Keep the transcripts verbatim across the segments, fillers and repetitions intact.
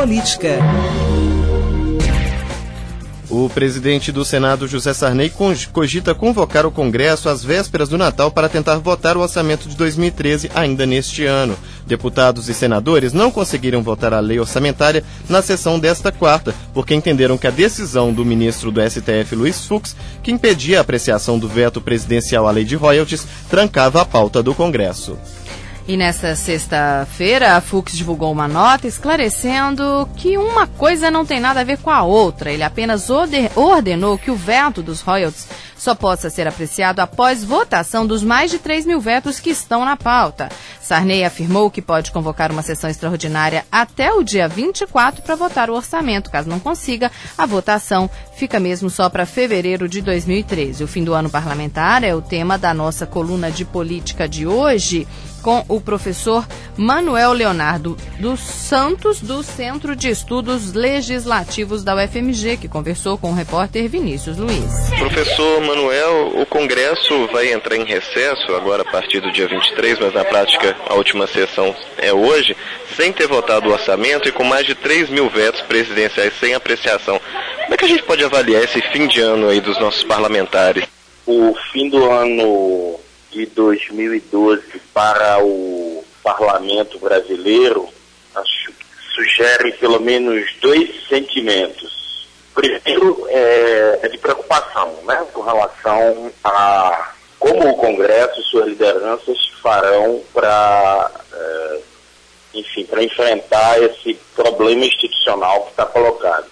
Política. O presidente do Senado, José Sarney, cogita convocar o Congresso às vésperas do Natal para tentar votar o orçamento de dois mil e treze ainda neste ano. Deputados e senadores não conseguiram votar a lei orçamentária na sessão desta quarta, porque entenderam que a decisão do ministro do S T F, Luiz Fux, que impedia a apreciação do veto presidencial à lei de royalties, trancava a pauta do Congresso. E nesta sexta-feira, a Fux divulgou uma nota esclarecendo que uma coisa não tem nada a ver com a outra. Ele apenas ordenou que o veto dos royalties só possa ser apreciado após votação dos mais de três mil vetos que estão na pauta. Sarney afirmou que pode convocar uma sessão extraordinária até o dia vinte e quatro para votar o orçamento. Caso não consiga, a votação fica mesmo só para fevereiro de dois mil e treze. O fim do ano parlamentar é o tema da nossa coluna de política de hoje, com o professor Manuel Leonardo dos Santos, do Centro de Estudos Legislativos da U F M G, que conversou com o repórter Vinícius Luiz. Professor Manuel, o Congresso vai entrar em recesso agora a partir do dia vinte e três, mas na prática a última sessão é hoje, sem ter votado o orçamento e com mais de três mil vetos presidenciais sem apreciação. Como é que a gente pode avaliar esse fim de ano aí dos nossos parlamentares? O fim do ano de dois mil e doze para o parlamento brasileiro, acho que sugere pelo menos dois sentimentos. Primeiro é, é de preocupação, né, com relação a como o Congresso e suas lideranças farão para, é, enfim, para enfrentar esse problema institucional que está colocado.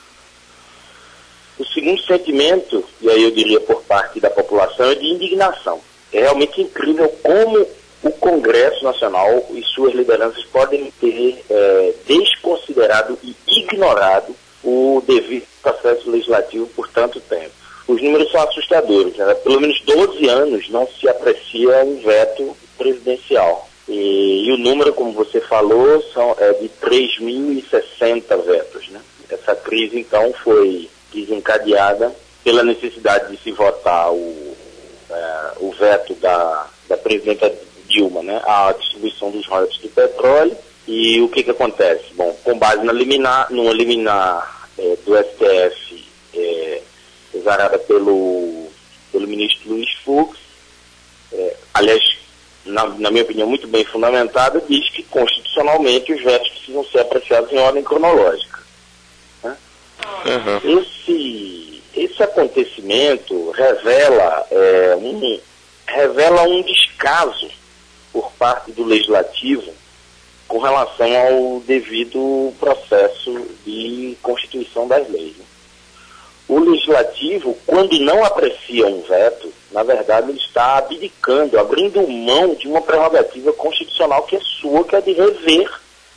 O segundo sentimento, e aí eu diria por parte da população, é de indignação. É realmente incrível como o Congresso Nacional e suas lideranças podem ter é, desconsiderado e ignorado o devido processo legislativo por tanto tempo. Os números são assustadores, né? Pelo menos doze anos não se aprecia um veto presidencial. E, e o número, como você falou, são, é de três mil e sessenta vetos, né? Essa crise, então, foi desencadeada pela necessidade de se votar o É, o veto da, da presidenta Dilma, né, à distribuição dos royalties do petróleo. E o que que acontece? Bom, com base na liminar, numa liminar é, do S T F é, exarada pelo, pelo ministro Luiz Fux, é, aliás, na, na minha opinião, muito bem fundamentada, diz que constitucionalmente os vetos precisam ser apreciados em ordem cronológica. Né? Uhum. Esse... Esse acontecimento revela, é, um, revela um descaso por parte do Legislativo com relação ao devido processo de constituição das leis. O Legislativo, quando não aprecia um veto, na verdade ele está abdicando, abrindo mão de uma prerrogativa constitucional que é sua, que é de rever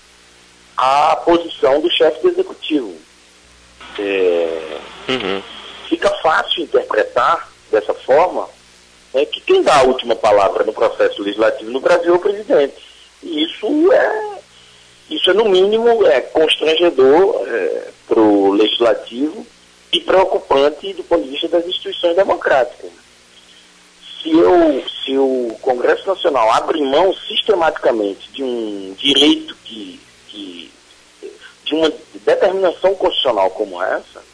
a posição do chefe do Executivo. É... Uhum. Fica fácil interpretar dessa forma, né, que quem dá a última palavra no processo legislativo no Brasil é o presidente. E isso é, isso é no mínimo, é constrangedor é, para o legislativo e preocupante do ponto de vista das instituições democráticas. Se, eu, se o Congresso Nacional abre mão sistematicamente de um direito que, que de uma determinação constitucional como essa,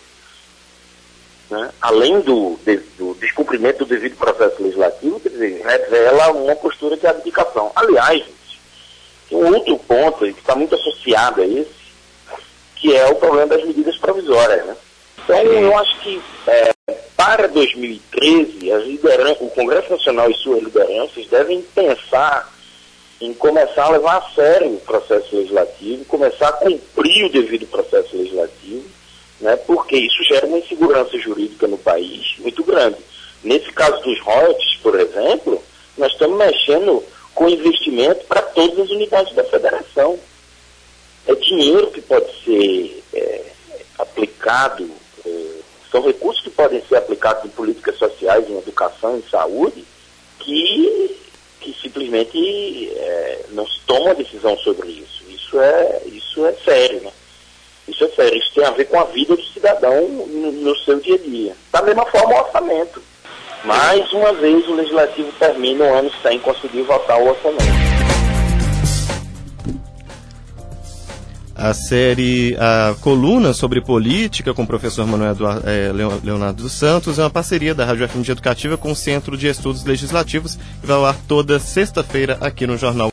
né, além do, de, do descumprimento do devido processo legislativo, quer dizer, revela uma postura de abdicação. Aliás, gente, tem um outro ponto que está muito associado a esse, que é o problema das medidas provisórias. Né? Então, eu acho que é, para dois mil e treze, as lideran- o Congresso Nacional e suas lideranças devem pensar em começar a levar a sério o processo legislativo, começar a cumprir o devido processo legislativo, né, porque isso gera uma insegurança jurídica no país muito grande. Nesse caso dos royalties, por exemplo, nós estamos mexendo com investimento para todas as unidades da federação. É dinheiro que pode ser é, aplicado, é, são recursos que podem ser aplicados em políticas sociais, em educação, em saúde, que, que simplesmente é, não se toma uma decisão sobre isso. Isso é, isso é sério, né? Isso é sério, isso tem a ver com a vida do cidadão no, no seu dia a dia. Da mesma forma o orçamento. Mais uma vez o Legislativo termina o ano sem conseguir votar o orçamento. A série, a coluna sobre política com o professor Manuel Eduardo, é, Leonardo dos Santos é uma parceria da Rádio F M G Educativa com o Centro de Estudos Legislativos e vai ao ar toda sexta-feira aqui no Jornal.